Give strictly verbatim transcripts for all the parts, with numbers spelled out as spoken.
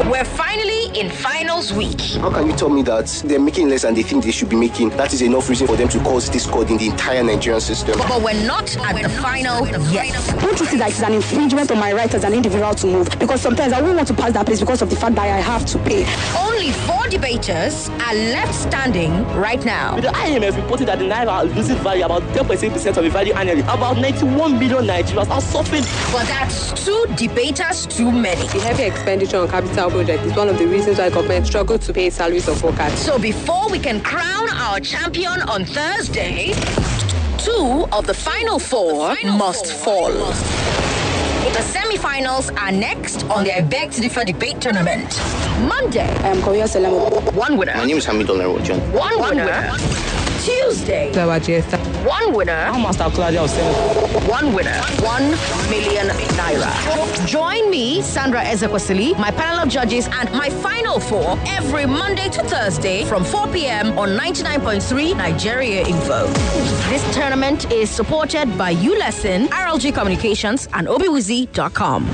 We're finally in finals week. How can you tell me that they're making less than they think they should be making? That is enough reason for them to cause discord in the entire Nigerian system. But we're not at the final yet. Don't you see that it's an infringement on my right as an individual to move? Because sometimes I won't want to pass that place because of the fact that I have to pay. Only four debaters are left standing right now. With the I M F reporting that the Naira is losing value about ten point eight percent of the value annually. About ninety-one million Nigerians are suffering. But that's two debaters too many. The heavy expenditure on capital projects is one of the reasons why government struggle to pay salaries of workers. So before we can crown our champion on Thursday, two of the final four the final must four fall. Must. The semi-finals are next on the I Beg to Differ debate tournament. Monday, I am Korea Selamo. One winner. My name is Hamid Olnarojan. One, One winner. winner. Tuesday, one winner. How Master Claudia was saying? One winner, one million naira. Join me, Sandra Ezekwesili, my panel of judges, and my final four every Monday to Thursday from four p.m. on ninety-nine point three Nigeria Info. This tournament is supported by ULesson, R L G Communications, and obiwizi dot com.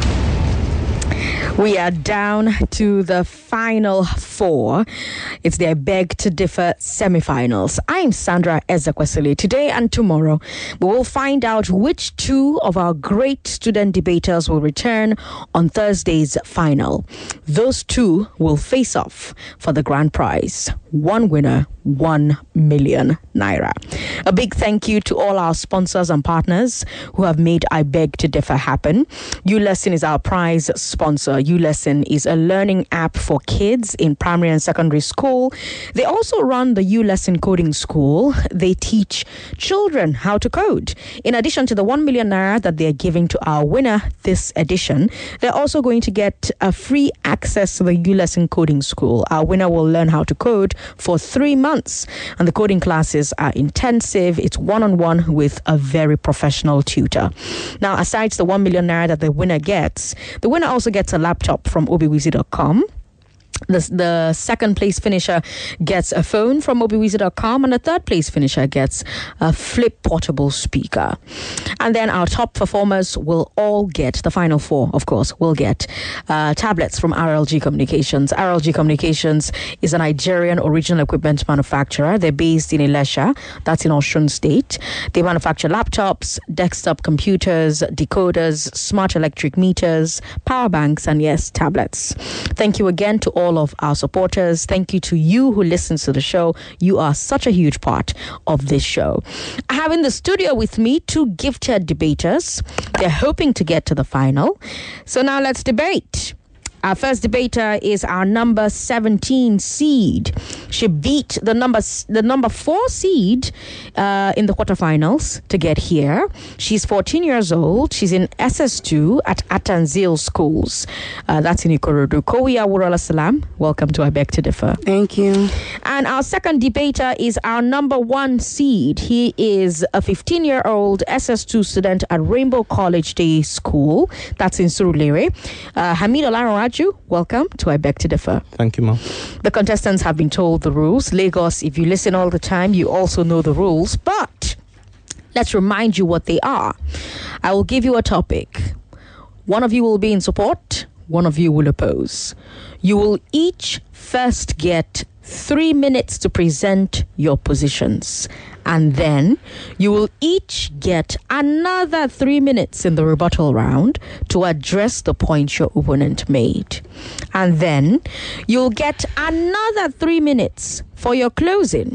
We are down to the final four. It's the I Beg to Differ semifinals. I'm Sandra Ezekwesili. Today and tomorrow, we will find out which two of our great student debaters will return on Thursday's final. Those two will face off for the grand prize. One winner, one million naira. A big thank you to all our sponsors and partners who have made I Beg to Differ happen. ULesson is our prize sponsor. ULesson is a learning app for kids in primary and secondary school. They also run the ULesson Coding School. They teach children how to code. In addition to the one million naira that they're giving to our winner this edition, they're also going to get a free access to the ULesson Coding School. Our winner will learn how to code for three months. And the coding classes are intensive. It's one-on-one with a very professional tutor. Now, aside the one million naira that the winner gets, the winner also gets a laptop from obiwizi dot com. The, the second place finisher gets a phone from obiwizi dot com, and the third place finisher gets a flip portable speaker. And then our top performers will all get, the final four, of course, will get uh, tablets from R L G Communications. R L G Communications is a Nigerian original equipment manufacturer. They're based in Ilesha, that's in Osun State. They manufacture laptops, desktop computers, decoders, smart electric meters, power banks, and yes, tablets. Thank you again to all of our supporters. Thank you to you who listens to the show. You are such a huge part of this show. I have in the studio with me two gifted debaters. They're hoping to get to the final. So now let's debate. Our first debater is our number seventeen seed. She beat the number the number four seed uh, in the quarterfinals to get here. She's fourteen years old. She's in S S two at Atanzil Schools. Uh, that's in Ikorodu. Kowiya Wurala Salam. Welcome to I Beg to Differ. Thank you. And our second debater is our number one seed. He is a fifteen-year-old S S two student at Rainbow College Day School. That's in Surulere. Uh, Hamid Olnarojan. Welcome to I Beg to Differ. Thank you, ma'am. The contestants have been told the rules. Lagos, if you listen all the time, you also know the rules. But let's remind you what they are. I will give you a topic. One of you will be in support. One of you will oppose. You will each first get three minutes to present your positions. And then you will each get another three minutes in the rebuttal round to address the point your opponent made. And then you'll get another three minutes for your closing.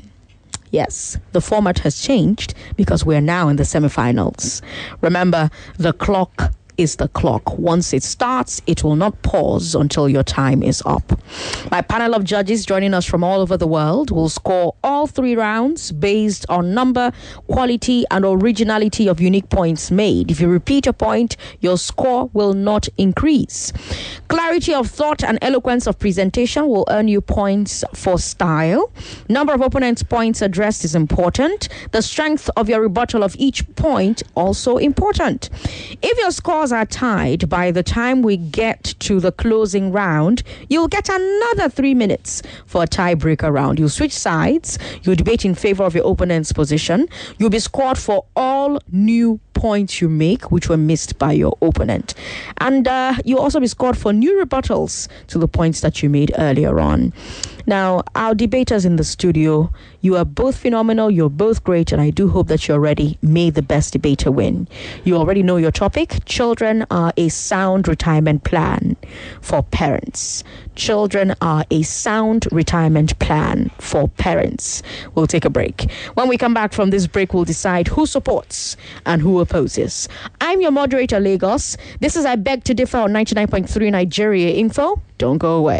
Yes, the format has changed because we're now in the semifinals. Remember, the clock is the clock. Once it starts, it will not pause until your time is up. My panel of judges joining us from all over the world will score all three rounds based on number, quality, and originality of unique points made. If you repeat a point, your score will not increase. Clarity of thought and eloquence of presentation will earn you points for style. Number of opponents' points addressed is important. The strength of your rebuttal of each point also important. If your score scores are tied by the time we get to the closing round, you'll get another three minutes for a tiebreaker round. You'll switch sides. You'll debate in favor of your opponent's position. You'll be scored for all new points you make, which were missed by your opponent. And uh, you'll also be scored for new rebuttals to the points that you made earlier on. Now, our debaters in the studio, you are both phenomenal, you're both great, and I do hope that you're ready. May the best debater win. You already know your topic. Children are a sound retirement plan for parents. Children are a sound retirement plan for parents. We'll take a break. When we come back from this break, we'll decide who supports and who opposes. I'm your moderator, Lagos. This is I Beg to Differ on ninety-nine point three Nigeria Info. Don't go away.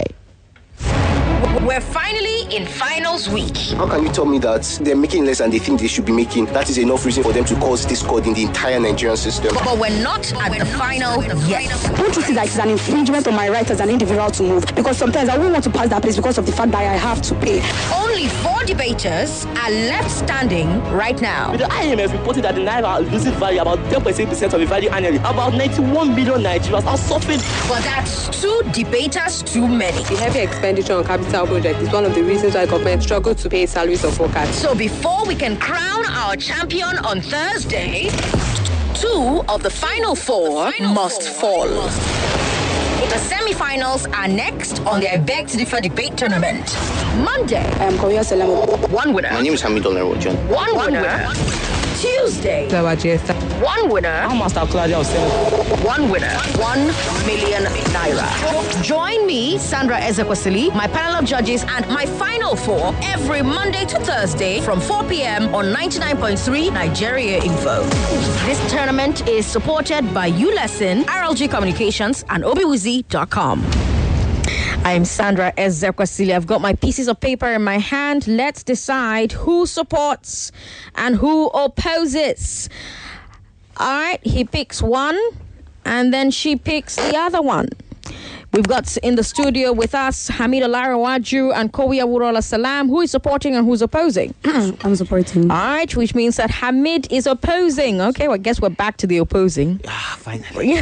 We're finally in finals week. How can you tell me that they're making less than they think they should be making? That is enough reason for them to cause discord in the entire Nigerian system. But we're not at the final yet. Don't you see that it's an infringement on my right as an individual to move? Because sometimes I won't want to pass that place because of the fact that I have to pay. Only four debaters are left standing right now. With the I M F reporting that the Naira is losing value about ten point eight percent of the value annually, about ninety-one million Nigerians are suffering. But that's two debaters too many. The heavy expenditure on capital project is one of the reasons why government struggles to pay salaries of workers. So before we can crown our champion on Thursday, two of the final four must fall. The semi-finals are next on the I Beg to Differ debate tournament. Monday, I am Korea Salam. one winner. My name is Hamid Olnarojan. One, one winner. Tuesday, one winner. I'm Master Claudia Hussein. One winner, one million naira. Join me, Sandra Ezekwesili, my panel of judges, and my final four every Monday to Thursday from four p.m. on ninety-nine point three Nigeria Info. This tournament is supported by ULesson, R L G Communications, and obiwizi dot com. I'm Sandra Ezekwesili. I've got my pieces of paper in my hand. Let's decide who supports and who opposes. All right, he picks one, and then she picks the other one. We've got in the studio with us Hamida Larawaju and Kowiya Wurola Salam. Who is supporting and who's opposing? I'm supporting. All right, which means that Hamid is opposing. Okay, well, I guess we're back to the opposing. Ah, finally.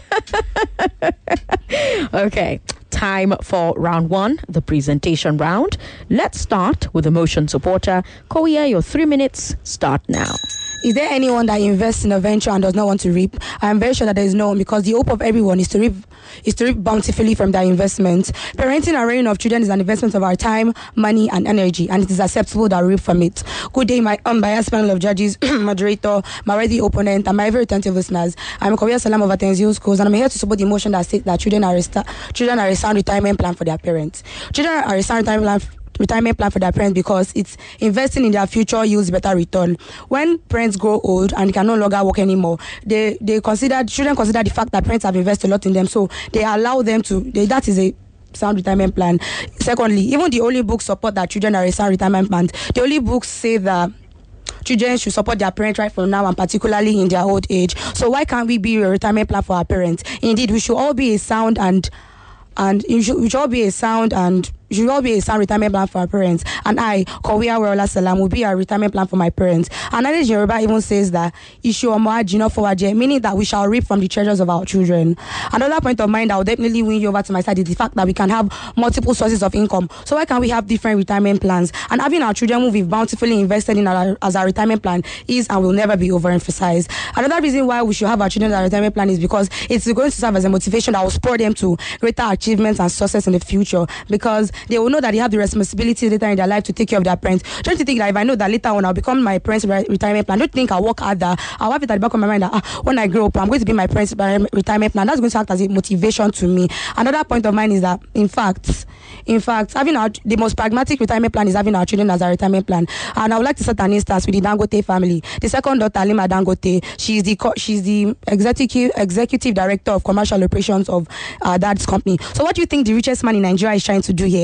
Okay, time for round one, the presentation round. Let's start with the motion supporter. Kowiya, your three minutes start now. Is there anyone that invests in a venture and does not want to reap? I am very sure that there is no one, because the hope of everyone is to reap is to reap bountifully from their investment. Parenting and rearing of children is an investment of our time, money, and energy, and it is acceptable that we reap from it. Good day, my unbiased panel of judges, moderator, my worthy opponent, and my very attentive listeners. I'm Kowiya Salam of Atenzio Schools, and I'm here to support the motion that states that children are a sta- children are a sound retirement plan for their parents. Children are a sound retirement plan. F- retirement plan for their parents because it's investing in their future yields better return. When parents grow old and can no longer work anymore, they they consider children consider the fact that parents have invested a lot in them, so they allow them to. They, that is a sound retirement plan. Secondly, even the only books support that children are a sound retirement plan. The only books say that children should support their parents right from now and particularly in their old age. So why can't we be a retirement plan for our parents? Indeed, we should all be a sound and and you should, we should all be a sound and it should all be a sound retirement plan for our parents. And I, Kowiya Wurola Salam, will be a retirement plan for my parents. And Adage Yoruba even says that Ishu Omo Ajina Fowaje, meaning that we shall reap from the treasures of our children. Another point of mind that will definitely win you over to my side is the fact that we can have multiple sources of income. So why can't we have different retirement plans? And having our children who we've bountifully invested in our, as our retirement plan is and will never be overemphasized. Another reason why we should have our children as a retirement plan is because it's going to serve as a motivation that will spur them to greater achievements and success in the future, because they will know that they have the responsibility later in their life to take care of their parents. Don't you think that if I know that later on I'll become my parents' re- retirement plan, don't you think I'll work harder? I'll have it at the back of my mind that ah, when I grow up, I'm going to be my parents' retirement plan. That's going to act as a motivation to me. Another point of mine is that, in fact, in fact, having our, the most pragmatic retirement plan is having our children as a retirement plan. And I would like to set an instance with the Dangote family. The second daughter, Lima Dangote, she's the co- she's the executive executive director of commercial operations of uh, dad's company. So what do you think the richest man in Nigeria is trying to do here?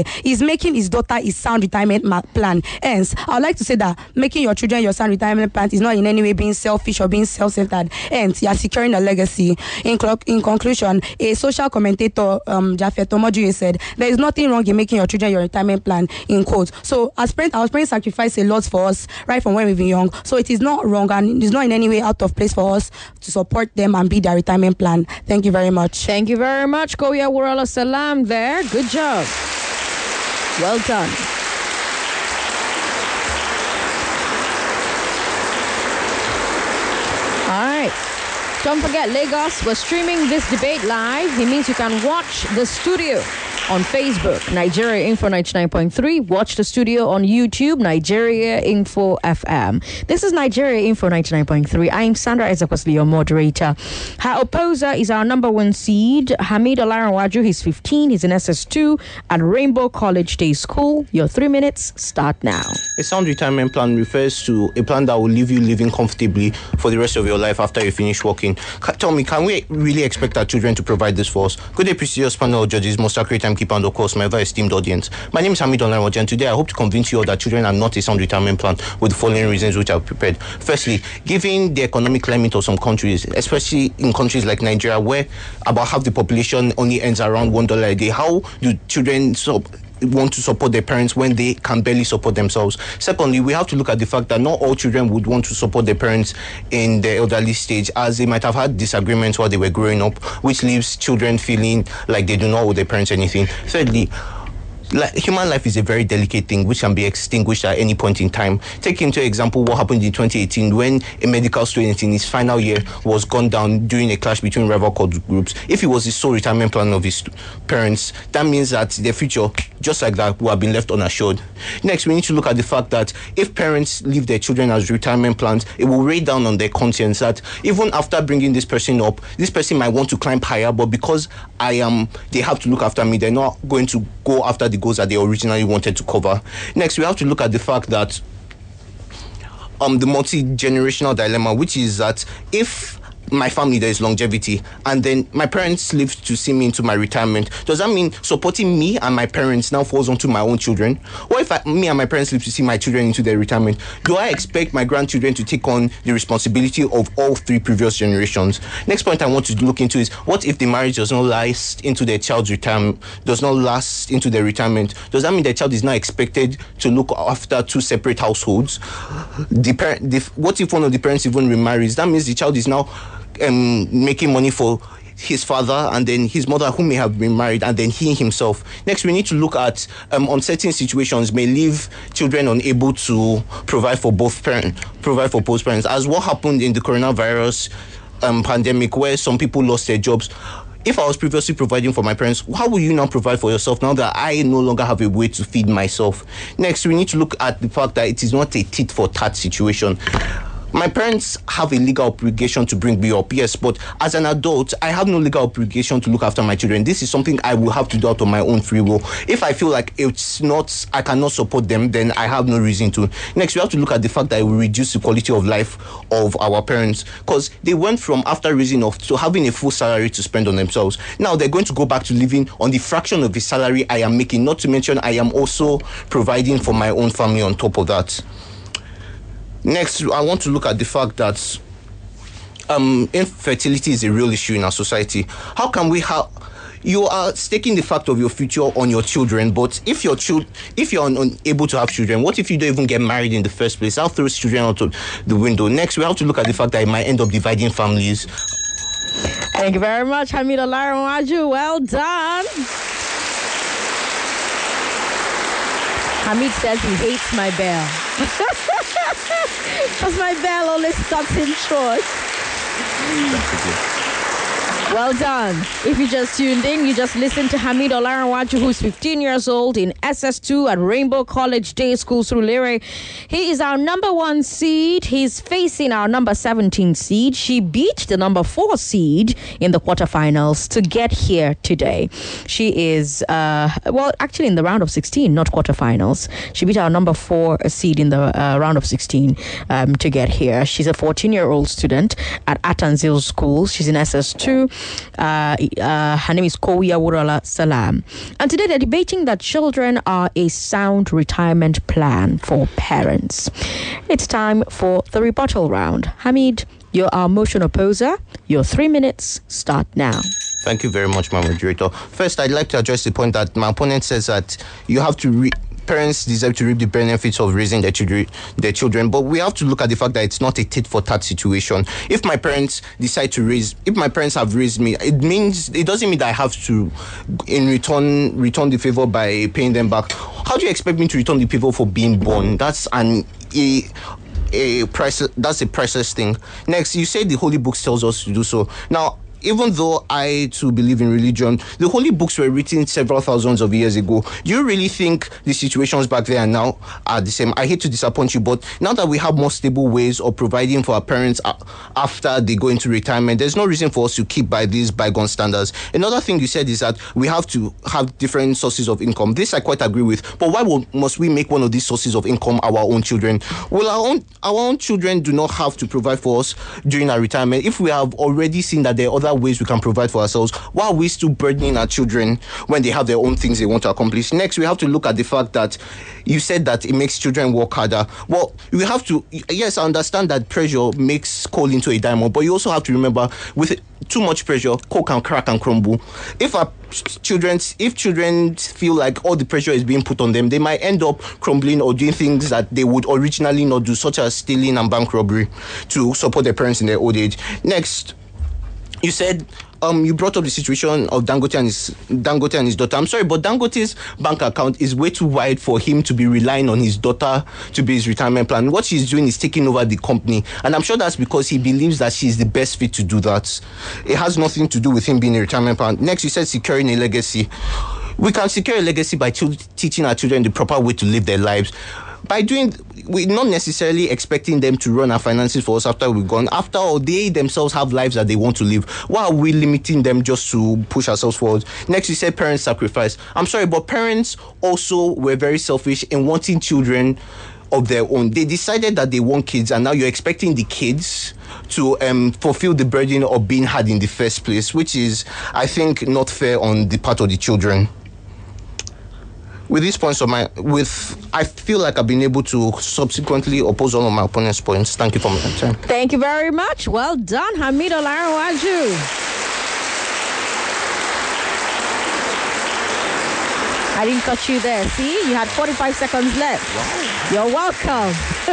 is making his daughter his sound retirement ma- plan. Hence, I would like to say that making your children your sound retirement plan is not in any way being selfish or being self-centered. Hence, you are securing a legacy. In, cl- in conclusion, a social commentator, um, Jafet Omojuye, said, there is nothing wrong in making your children your retirement plan, in quotes. So, as parents, our parents sacrifice a lot for us right from when we've been young. So, it is not wrong and it's not in any way out of place for us to support them and be their retirement plan. Thank you very much. Thank you very much, Koya Wurala Salam there. Good job. Well done. All right. Don't forget, Lagos, we're streaming this debate live. It means you can watch the studio on Facebook, Nigeria Info ninety-nine point three. Watch the studio on YouTube, Nigeria Info F M. This is Nigeria Info ninety-nine point three. I am Sandra Ezekwesili, your moderator. Her opposer is our number one seed, Hamid Olaranwaju. He's fifteen. He's in S S two at Rainbow College Day School. Your three minutes start now. A sound retirement plan refers to a plan that will leave you living comfortably for the rest of your life after you finish working. Tell me, can we really expect our children to provide this for us? Good day, prestigious panel of judges, most accurate timekeeper, and of course, my very esteemed audience. My name is Hamid Olaranwaju, and today I hope to convince you all that children are not a sound retirement plan with the following reasons which I've prepared. Firstly, given the economic climate of some countries, especially in countries like Nigeria, where about half the population only earns around one dollar a day, how do children so want to support their parents when they can barely support themselves? Secondly, we have to look at the fact that not all children would want to support their parents in the elderly stage, as they might have had disagreements while they were growing up, which leaves children feeling like they do not owe their parents anything. Thirdly, like, human life is a very delicate thing which can be extinguished at any point in time. Take into example what happened in twenty eighteen when a medical student in his final year was gunned down during a clash between rival groups. If it was the sole retirement plan of his parents, that means that their future, just like that, will have been left unassured. Next, we need to look at the fact that if parents leave their children as retirement plans, it will weigh down on their conscience that even after bringing this person up, this person might want to climb higher, but because I am, they have to look after me, they're not going to go after the goals that they originally wanted to cover. Next, we have to look at the fact that um the multi-generational dilemma, which is that if my family there is longevity and then my parents live to see me into my retirement, does that mean supporting me and my parents now falls onto my own children? What if I, me and my parents live to see my children into their retirement? Do I expect my grandchildren to take on the responsibility of all three previous generations? Next point I want to look into is, what if the marriage does not last into their child's retirement, does not last into their retirement? Does that mean the child is now expected to look after two separate households? The parent, the, what if one of the parents even remarries? That means the child is now Um, making money for his father and then his mother, who may have been married, and then he himself. Next, we need to look at um, uncertain situations may leave children unable to provide for both parents, provide for both parents, as what happened in the coronavirus um, pandemic, where some people lost their jobs. If I was previously providing for my parents, how will you now provide for yourself now that I no longer have a way to feed myself? Next, we need to look at the fact that it is not a tit for tat situation. My parents have a legal obligation to bring me up, yes, but as an adult, I have no legal obligation to look after my children. This is something I will have to do out of my own free will. If I feel like it's not, I cannot support them, then I have no reason to. Next, we have to look at the fact that it will reduce the quality of life of our parents, because they went from, after raising off, to having a full salary to spend on themselves. Now they're going to go back to living on the fraction of the salary I am making, not to mention I am also providing for my own family on top of that. Next, I want to look at the fact that um, infertility is a real issue in our society. How can we have... You are staking the fact of your future on your children, but if your child, if you're unable to have children, what if you don't even get married in the first place? That throws children out of the window. Next, we have to look at the fact that it might end up dividing families. Thank you very much, Hamid Olaranwaju. Well done. Hamid says he hates my bell. Because my bell always stops in short. Well done. If you just tuned in, you just listened to Hamid Olaranwaju, who's fifteen years old in S S two at Rainbow College Day School through Lere. He is our number one seed. He's facing our number seventeen seed. She beat the number four seed in the quarterfinals to get here today. She is, uh, well, actually in the round of sixteen, not quarterfinals. She beat our number four seed in the uh, round of sixteen um, to get here. She's a fourteen-year-old student at Atanzil School. She's in S S two. Uh, uh, her name is Kowia Wurala Salam. And today they're debating that children are a sound retirement plan for parents. It's time for the rebuttal round. Hamid, you're our motion opposer. Your three minutes start now. Thank you very much, my moderator. First, I'd like to address the point that my opponent says that you have to re- parents deserve to reap the benefits of raising their children, their children. But we have to look at the fact that it's not a tit-for-tat situation. If my parents decide to raise, if my parents have raised me, it means it doesn't mean that I have to, in return, return the favor by paying them back. How do you expect me to return the favor for being born? That's an a, a price. That's a priceless thing. Next, you say the Holy Books tells us to do so. Now, even though I too believe in religion, the holy books were written several thousands of years ago. Do you really think the situations back there and now are the same? I hate to disappoint you, but now that we have more stable ways of providing for our parents after they go into retirement, there's no reason for us to keep by these bygone standards. Another thing you said is that we have to have different sources of income. This I quite agree with, but why will, must we make one of these sources of income our own children? Well, our own, our own children do not have to provide for us during our retirement. If we have already seen that there are other ways we can provide for ourselves, why are we still burdening our children when they have their own things they want to accomplish? Next, we have to look at the fact that you said that it makes children work harder. Well, we have to, yes, I understand that pressure makes coal into a diamond, but you also have to remember, with too much pressure, coal can crack and crumble. If our children, if children feel like all the pressure is being put on them, they might end up crumbling or doing things that they would originally not do, such as stealing and bank robbery, to support their parents in their old age. Next, you said um you brought up the situation of Dangote and his Dangote and his daughter. I'm sorry, but Dangote's bank account is way too wide for him to be relying on his daughter to be his retirement plan. What she's doing is taking over the company, and I'm sure that's because he believes that she's the best fit to do that. It has nothing to do with him being a retirement plan. Next, you said securing a legacy. We can secure a legacy by t- teaching our children the proper way to live their lives. By doing, we're not necessarily expecting them to run our finances for us after we're gone. After all, they themselves have lives that they want to live. Why are we limiting them just to push ourselves forward? Next, you said parents sacrifice. I'm sorry, but parents also were very selfish in wanting children of their own. They decided that they want kids, and now you're expecting the kids to um, fulfill the burden of being had in the first place, which is, I think, not fair on the part of the children. With these points of my, with I feel like I've been able to subsequently oppose all of my opponent's points. Thank you for my time. Thank you very much. Well done, Hamid Olarawaju. I didn't touch you there. See, you had forty-five seconds left. Wow. You're welcome.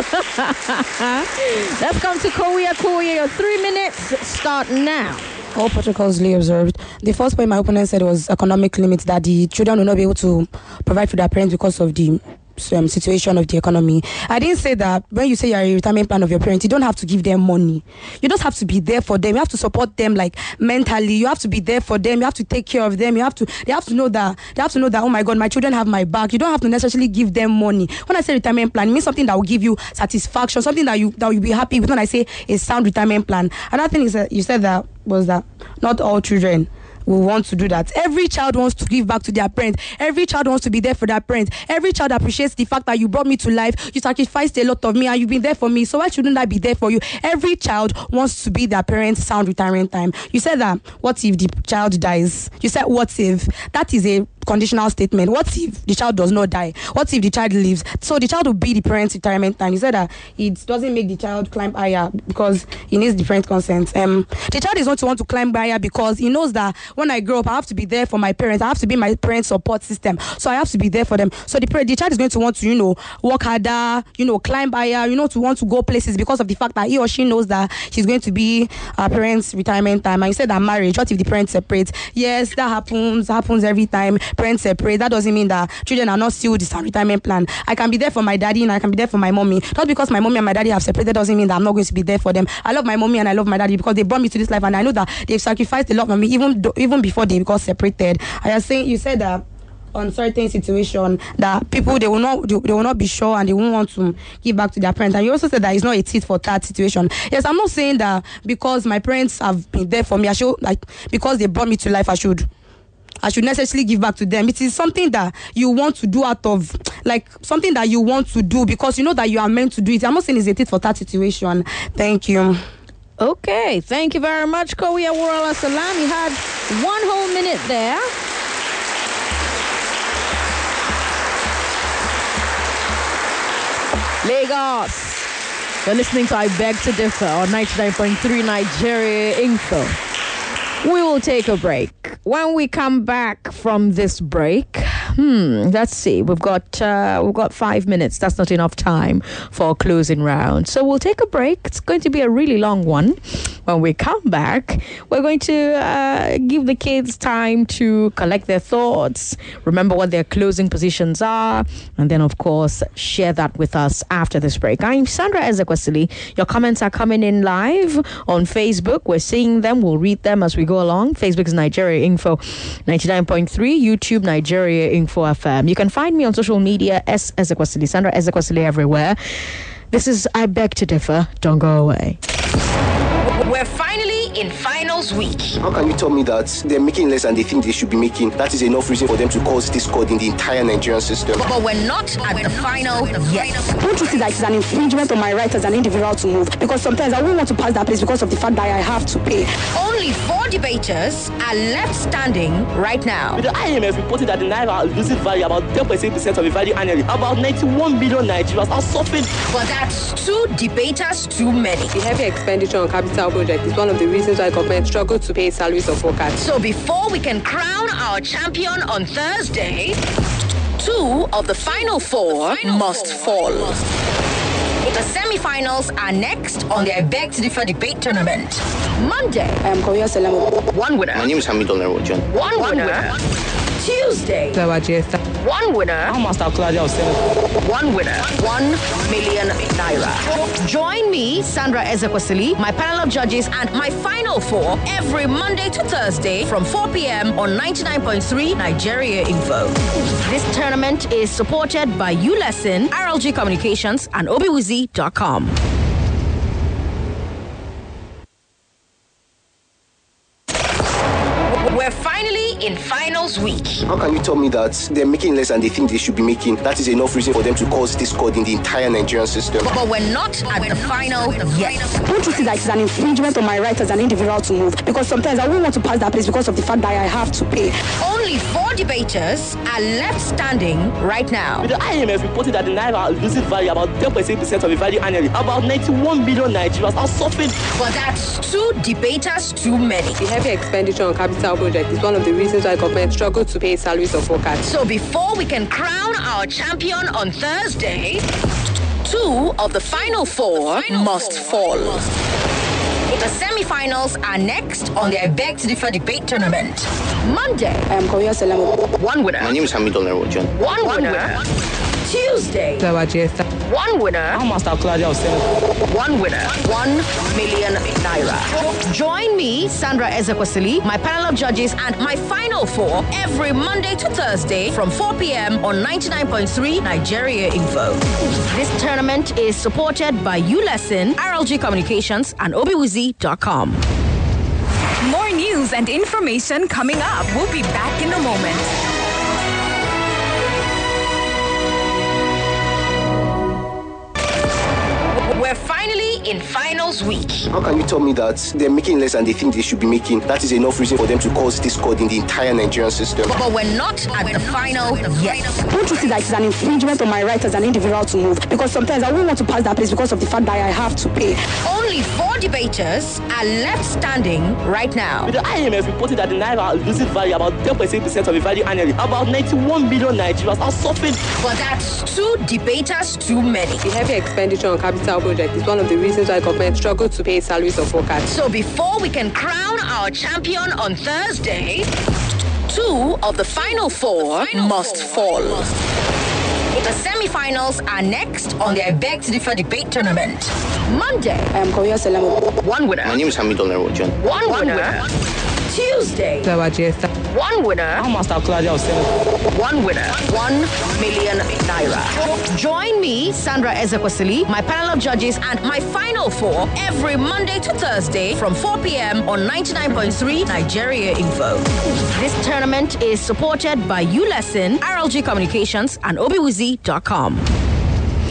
Let's come to Kowia. Kowia, your three minutes start now. All protocols duly observed. The first point my opponent said was economic limits, that the children will not be able to provide for their parents because of the um, situation of the economy. I didn't say that when you say you're a retirement plan of your parents, you don't have to give them money. You just have to be there for them. You have to support them, like, mentally. You have to be there for them. You have to take care of them. You have to, they have to know that, they have to know that, oh my God, my children have my back. You don't have to necessarily give them money. When I say retirement plan, it means something that will give you satisfaction, something that you, that you'll be happy with when I say a sound retirement plan. Another thing is that you said that was that not all children will want to do that. Every child wants to give back to their parents. Every child wants to be there for their parents. Every child appreciates the fact that you brought me to life. You sacrificed a lot of me and you've been there for me. So why shouldn't I be there for you? Every child wants to be their parents' sound retirement time. You said that, what if the child dies? You said, what if? That is a conditional statement. What if the child does not die? What if the child lives? So the child will be the parents' retirement time. You said that it doesn't make the child climb higher because he needs different consent. Um, the child is going to want to climb higher because he knows that when I grow up, I have to be there for my parents. I have to be my parents' support system. So I have to be there for them. So the the child is going to want to, you know, work harder, you know, climb higher, you know, to want to go places because of the fact that he or she knows that she's going to be our parents' retirement time. And you said that marriage, what if the parents separate? Yes, that happens, happens every time. Parents separate. That doesn't mean that children are not still the retirement plan. I can be there for my daddy and I can be there for my mommy. Not because my mommy and my daddy have separated doesn't mean that I'm not going to be there for them. I love my mommy and I love my daddy because they brought me to this life and I know that they've sacrificed a lot for me even though, even before they got separated. I was saying, you said that on certain situation that people they will not they, they will not be sure and they won't want to give back to their parents. And you also said that it's not a tit for tat situation. Yes, I'm not saying that because my parents have been there for me, I should, like, because they brought me to life, I should I should necessarily give back to them. It is something that you want to do out of, like, something that you want to do because you know that you are meant to do it. I'm not saying it's a tit for tat situation. Thank you. Okay, thank you very much, Kowi Awurala Salam. You had one whole minute there. Lagos. You're listening to I Beg to Differ on ninety-nine point three Nigeria Info. We will take a break. When we come back from this break, hmm, let's see. We've got uh, we've got five minutes. That's not enough time for a closing round. So we'll take a break. It's going to be a really long one. When we come back, we're going to uh, give the kids time to collect their thoughts, remember what their closing positions are, and then, of course, share that with us after this break. I'm Sandra Ezekwesili. Your comments are coming in live on Facebook. We're seeing them. We'll read them as we go along. Facebook is Nigeria Info ninety-nine point three, YouTube Nigeria Info F M. You can find me on social media, S. Ezekwesili, Sandra Ezekwesili everywhere. This is I Beg to Differ. Don't go away. We're finally in finals week. How can you tell me that they're making less than they think they should be making? That is enough reason for them to cause discord in the entire Nigerian system. But we're not at the final yet. Don't you see that it's an infringement on my right as an individual to move? Because sometimes I won't want to pass that place because of the fact that I have to pay. Only four debaters are left standing right now. The I M F reported that the Naira are losing value about ten point eight percent of the value annually. About ninety-one million Nigerians are suffering. But that's two debaters too many. The heavy expenditure on capital project is one of the reasons why government struggle to pay salaries of workers. So before we can crown our champion on Thursday, two of the final four final must four. fall. The semi-finals are next on the I Beg to Differ debate tournament. Monday, I am Korea Salamo. One winner. My name is Hamid Olarojan. One, One winner. winner. Tuesday, one winner. One winner. One million naira. Join me, Sandra Ezekwesili, my panel of judges, and my final four every Monday to Thursday from four p.m. on ninety-nine point three Nigeria Info. This tournament is supported by ULESSON, R L G Communications, and obiwizi dot com. We're finally in finals week. How can you tell me that they're making less than they think they should be making? That is enough reason for them to cause discord in the entire Nigerian system. But we're not at the final yet. Don't you see that it's an infringement on my right as an individual to move? Because sometimes I won't want to pass that place because of the fact that I have to pay. Only four debaters are left standing right now. The I M F reported that the Naira are losing value about ten point eight percent of the value annually. About ninety-one million Nigerians are suffering. But that's two debaters too many. The heavy expenditure on capital project is one of the reasons why government struggle to pay salaries of workers. So before we can crown our champion on Thursday, two of the final four the final must four. fall. The semi-finals are next on the I Beg to Differ debate tournament. Monday, I am Korea Salamo. One winner. My name is Hamid Olarojan. One, One winner. winner. Tuesday, one winner. One winner. One million naira. Join me, Sandra Ezekwesili, my panel of judges, and my final four every Monday to Thursday from four p.m. on ninety-nine point three Nigeria Info. This tournament is supported by ULESSON, R L G Communications, and obiwizi dot com. More news and information coming up. We'll be back in a moment. We're finally in finals week. How can you tell me that they're making less than they think they should be making? That is enough reason for them to cause discord in the entire Nigerian system. But we're not at the final yet. Don't you see that it's an infringement on my right as an individual to move? Because sometimes I won't want to pass that place because of the fact that I have to pay. Only four debaters are left standing right now. The I M F reported that the Naira are losing value about ten point eight percent of the value annually. About ninety-one million Nigerians are suffering. But that's two debaters too many. The heavy expenditure on capital project is one of the reasons why government struggle to pay salaries of workers. So before we can crown our champion on Thursday, two of the final four the final must four. fall. The semi-finals are next on the I Beg to Differ debate tournament. Monday, I am Korea Salamo. One winner. My name is Hamid Olarojan. One, One winner. winner. Tuesday, one winner. One winner. One million naira. Join me, Sandra Ezekwesili, my panel of judges, and my final four every Monday to Thursday from four p.m. on ninety-nine point three Nigeria Info. This tournament is supported by ULESSON, R L G Communications, and obiwizi dot com.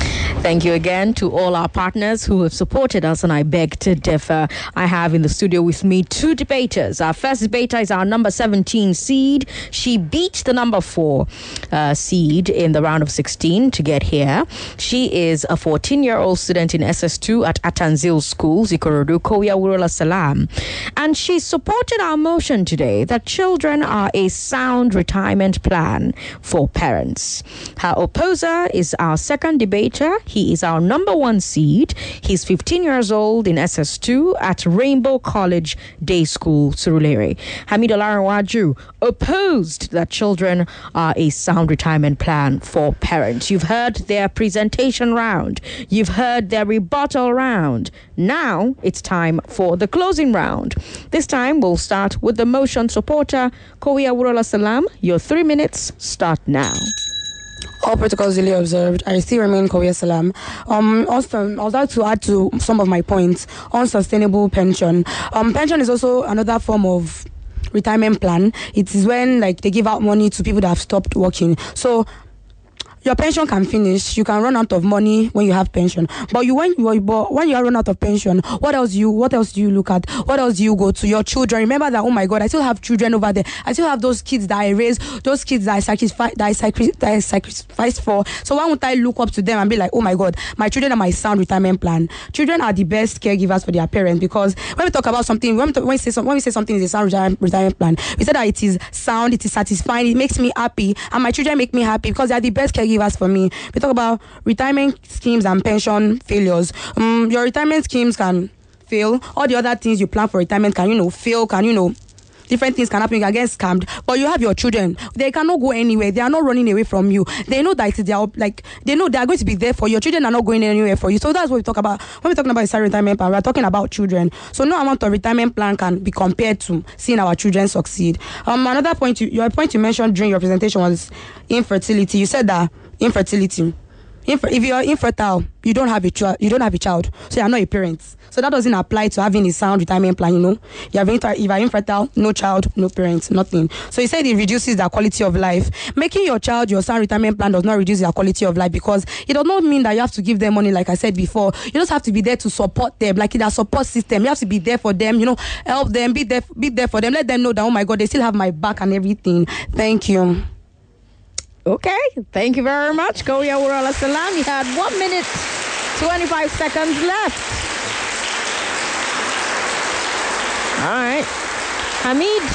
Thank you again to all our partners who have supported us, and I beg to differ. I have in the studio with me two debaters. Our first debater is our number seventeen seed. She beat the number four uh, seed in the round of sixteen to get here. She is a fourteen-year-old student in S S two at Atanzil School, Ikorodu, Koya Wurola Salam. And she supported our motion today that children are a sound retirement plan for parents. Her opposer is our second debater. He is our number one seed. He's fifteen years old in S S two at Rainbow College Day School, Surulere. Hamid Olarawaju opposed that children are a sound retirement plan for parents. You've heard their presentation round. You've heard their rebuttal round. Now it's time for the closing round. This time we'll start with the motion supporter, Koya Wurola Salam. Your three minutes start now. All protocols duly observed. I still remain Korea Salam. Um, also, I would like to add to some of my points on sustainable pension. Um, pension is also another form of retirement plan. It is when like they give out money to people that have stopped working. So your pension can finish. You can run out of money when you have pension. But you when you but when you run out of pension, what else you what else do you look at? What else do you go to? Your children. Remember that, oh my God, I still have children over there. I still have those kids that I raised, those kids that I sacrificed that I, sacri- that I sacrificed for. So why won't I look up to them and be like, oh my God, my children are my sound retirement plan? Children are the best caregivers for their parents, because when we talk about something, when we, talk, when we say some, when we say something is a sound retirement, retirement plan, we say that it is sound, it is satisfying, it makes me happy, and my children make me happy because they are the best caregivers for me. We talk about retirement schemes and pension failures. Um, your retirement schemes can fail. All the other things you plan for retirement can, you know, fail, can, you know, different things can happen. You can get scammed. But you have your children. They cannot go anywhere. They are not running away from you. They know that they are like they know they are going to be there for you. Your children are not going anywhere for you. So that's what we talk about when we're talking about a retirement plan. We're talking about children. So no amount of retirement plan can be compared to seeing our children succeed. Um, another point you, your point you mentioned during your presentation was infertility. You said that infertility. Infer- if you are infertile, you don't have a child. You don't have a child, so you are not a parent. So that doesn't apply to having a sound retirement plan. You know, you have inter- if you are infertile, no child, no parents, nothing. So he said it reduces their quality of life. Making your child your sound retirement plan does not reduce their quality of life, because it does not mean that you have to give them money. Like I said before, you just have to be there to support them, like in a support system. You have to be there for them. You know, help them, be there, be there for them. Let them know that, oh my God, they still have my back and everything. Thank you. Okay, thank you very much, Koya Wurola Salam. You had one minute, twenty-five seconds left. All right. Hamid,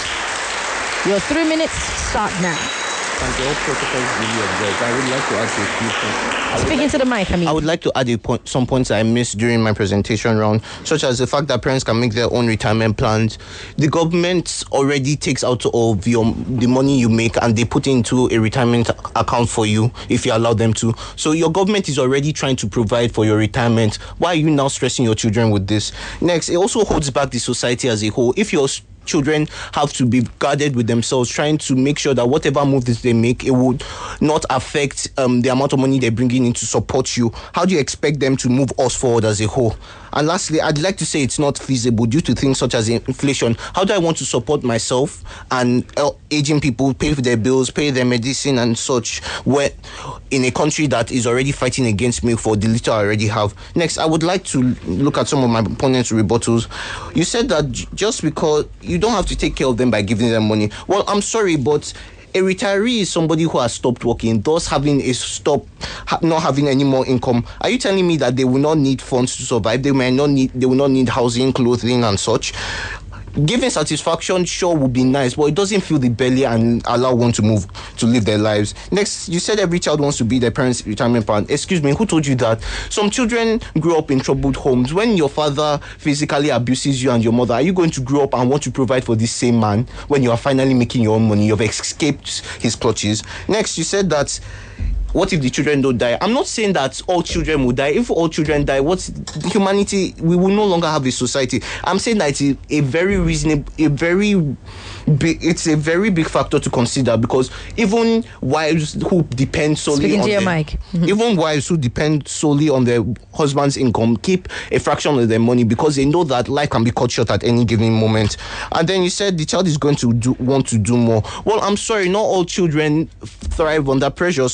your three minutes start now. Thank you. All protocols really observed. I would like to add a few points. Speaking to the mic, Hamid. I would like to add a point, some points I missed during my presentation round, such as the fact that parents can make their own retirement plans. The government already takes out of your the money you make and they put into a retirement account for you if you allow them to. So your government is already trying to provide for your retirement. Why are you now stressing your children with this? Next, it also holds back the society as a whole. If you're children have to be guarded with themselves, trying to make sure that whatever moves they make, it would not affect um, the amount of money they're bringing in to support you. How do you expect them to move us forward as a whole? And lastly, I'd like to say it's not feasible due to things such as inflation. How do I want to support myself and uh, aging people, pay for their bills, pay their medicine and such, when in a country that is already fighting against me for the little I already have? Next, I would like to look at some of my opponent's rebuttals. You said that j- just because you don't have to take care of them by giving them money. Well, I'm sorry, but a retiree is somebody who has stopped working, thus having a stop, ha- not having any more income. Are you telling me that they will not need funds to survive? They may not need, they will not need housing, clothing, and such. Giving satisfaction sure would be nice, but it doesn't fill the belly and allow one to move, to live their lives. Next, you said every child wants to be their parents' retirement plan. Excuse me, who told you that? Some children grow up in troubled homes. When your father physically abuses you and your mother, are you going to grow up and want to provide for this same man when you are finally making your own money? You've escaped his clutches. Next, you said that what if the children don't die? I'm not saying that all children will die. If all children die, what's humanity? We will no longer have a society. I'm saying that it's a, a very reasonable, a very big, it's a very big factor to consider, because even wives who depend solely Speaking on to your their, mic. Mm-hmm. even wives who depend solely on their husband's income keep a fraction of their money because they know that life can be cut short at any given moment. And then you said the child is going to do, want to do more. Well, I'm sorry, not all children thrive under pressure. Some children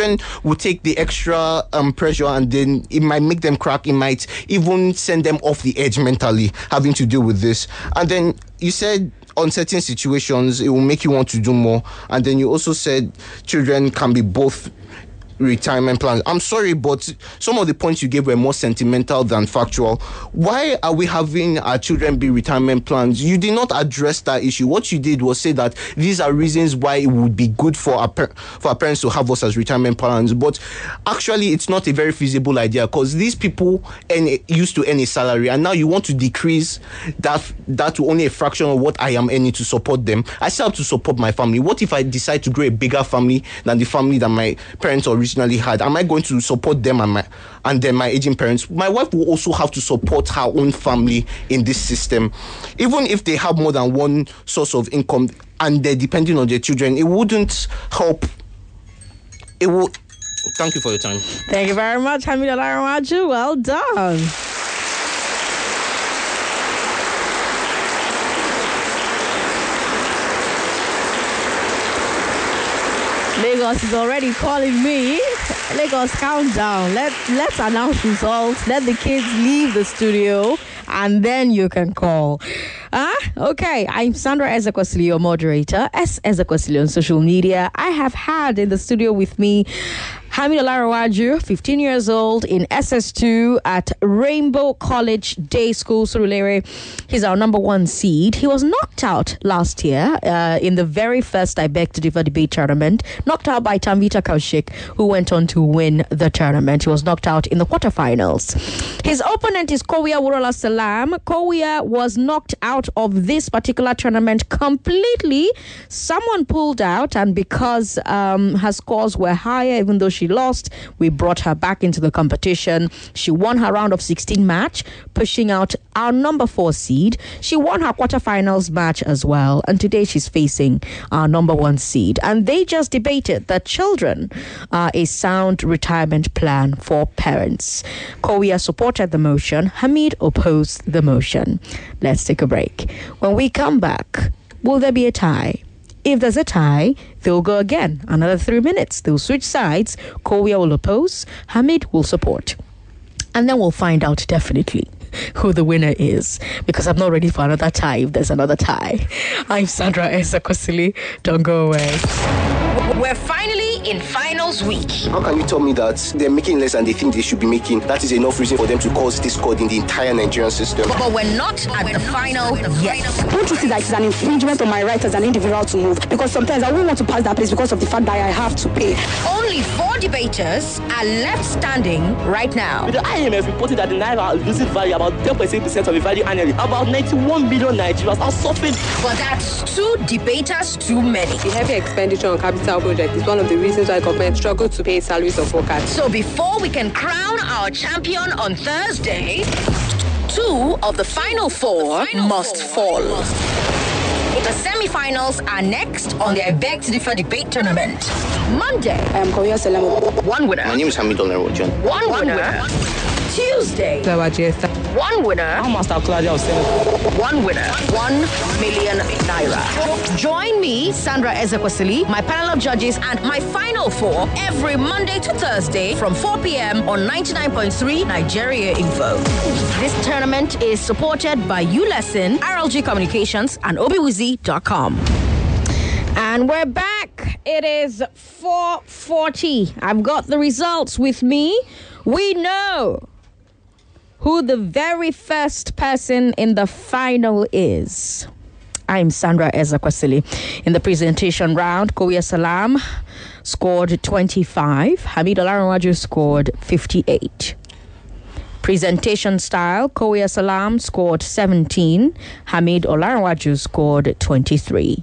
children will take the extra um, pressure, and then it might make them crack. It might even send them off the edge mentally, having to deal with this. And then you said on certain situations, it will make you want to do more. And then you also said children can be both retirement plans. I'm sorry, but some of the points you gave were more sentimental than factual. Why are we having our children be retirement plans? You did not address that issue. What you did was say that these are reasons why it would be good for our par- for our parents to have us as retirement plans. But actually, it's not a very feasible idea, because these people earn, used to earn a salary, and now you want to decrease that that to only a fraction of what I am earning to support them. I still have to support my family. What if I decide to grow a bigger family than the family that my parents originally had? Am I going to support them and my and then my aging parents? My wife will also have to support her own family in this system. Even if they have more than one source of income and they're depending on their children, it wouldn't help. It will. Thank you for your time. Thank you very much, Hamid Olarawaju. Well done. Lagos is already calling me. Lagos, calm down. Let, let's announce results. Let the kids leave the studio, and then you can call. Ah, uh, okay. I'm Sandra Ezekwesili, your moderator. S. Ezekwesili on social media. I have had in the studio with me Hamid Olarawaju, fifteen years old, in S S two at Rainbow College Day School, Surulere. He's our number one seed. He was knocked out last year uh, in the very first I Beg to Differ debate tournament, knocked out by Tamvita Kaushik, who went on to win the tournament. He was knocked out in the quarterfinals. His opponent is Kowia Wurala Salam. Kowia was knocked out of this particular tournament completely. Someone pulled out, and because um, her scores were higher, even though she lost, we brought her back into the competition. She won her round of sixteen match, pushing out our number four seed. She won her quarterfinals match as well, and today she's facing our number one seed. And they just debated that children are a sound retirement plan for parents. Kowia supported the motion. Hamid opposed the motion. Let's take a break. When we come back, will there be a tie? If there's a tie, they'll go again. Another three minutes. They'll switch sides. Kowia will oppose. Hamid will support. And then we'll find out definitely who the winner is, because I'm not ready for another tie if there's another tie. I'm Sandra Ezekwesili. Don't go away. We're finally in finals week. How can you tell me that they're making less than they think they should be making? That is enough reason for them to cause discord in the entire Nigerian system. But, but we're not at the final yet. Don't you see that it's an infringement on my right as an individual to move? Because sometimes I won't want to pass that place because of the fact that I have to pay. Only four debaters are left standing right now. With the I M F reporting that the Naira is losing value about ten point eight percent of the value annually, about ninety-one million Nigerians are suffering. But that's two debaters too many. The heavy expenditure on capital project is one of the reasons why government struggle to pay salaries of workers. So before we can crown our champion on Thursday, two of the final four final must four. fall. The semi-finals are next on the I Beg to Differ debate tournament. Monday, I am Kowia Salam. One winner. My name is Hamid Olarawaju. One, One winner. winner. Tuesday, one winner. How must have Claudia said? One winner, one million naira. Join me, Sandra Ezekwesili, my panel of judges, and my final four every Monday to Thursday from four p.m. on ninety-nine point three Nigeria Info. This tournament is supported by ULesson, R L G Communications, and obiwizi dot com. And we're back. It is four forty. I've got the results with me. We know who the very first person in the final is. I'm Sandra Ezekwesili. In the presentation round, Kowia Salam scored twenty-five. Hamid Olarawaju scored fifty-eight. Presentation style, Kowia Salam scored seventeen. Hamid Olarawaju scored twenty-three.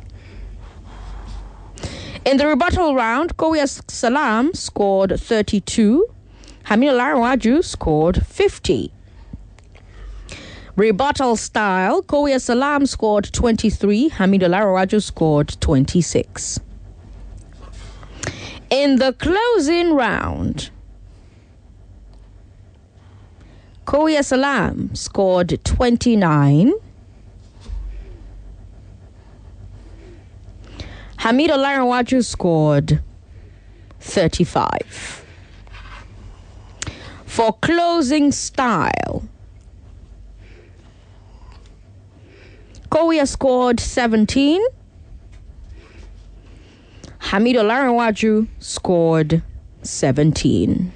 In the rebuttal round, Kowia Salam scored thirty-two. Hamid Olarawaju scored fifty. Rebuttal style, Kowia Salam scored twenty-three. Hamid Olarawaju scored twenty-six. In the closing round, Kowia Salam scored twenty-nine. Hamid Olarawaju scored thirty-five. For closing style, Kowia scored seventeen. Hamid Olarinwaju scored seventeen.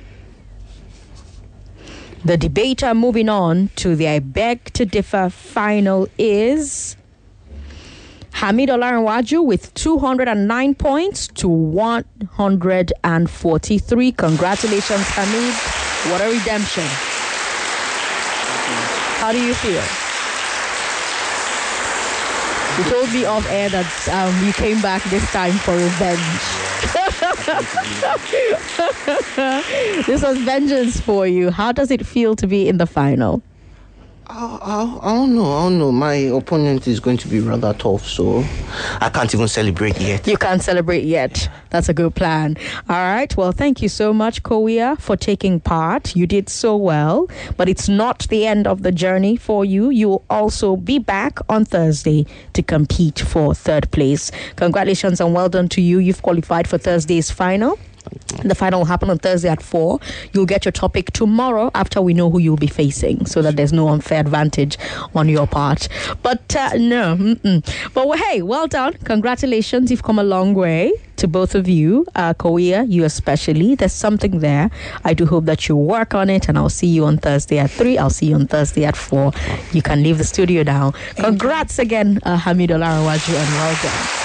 The debater moving on to the I Beg to Differ final is Hamid Olarinwaju with two hundred nine points to one hundred forty-three. Congratulations, Hamid. What a redemption. How do you feel? You told me off air that um, you came back this time for revenge. This was vengeance for you. How does it feel to be in the final? I, I, I don't know. I don't know. My opponent is going to be rather tough, so I can't even celebrate yet. You can't celebrate yet. That's a good plan. All right. Well, thank you so much, Kowia, for taking part. You did so well, but it's not the end of the journey for you. You will also be back on Thursday to compete for third place. Congratulations and well done to you. You've qualified for Thursday's final. The final will happen on Thursday at four. You'll get your topic tomorrow after we know who you'll be facing, so that there's no unfair advantage on your part. But uh, no, mm-mm. But well, hey, well done. Congratulations. You've come a long way. To both of you, uh, Kowia, you especially. There's something there. I do hope that you work on it, and I'll see you on Thursday at three. I'll see you on Thursday at four. You can leave the studio now. Congrats again, uh, Hamid Olarinwaju, and well done.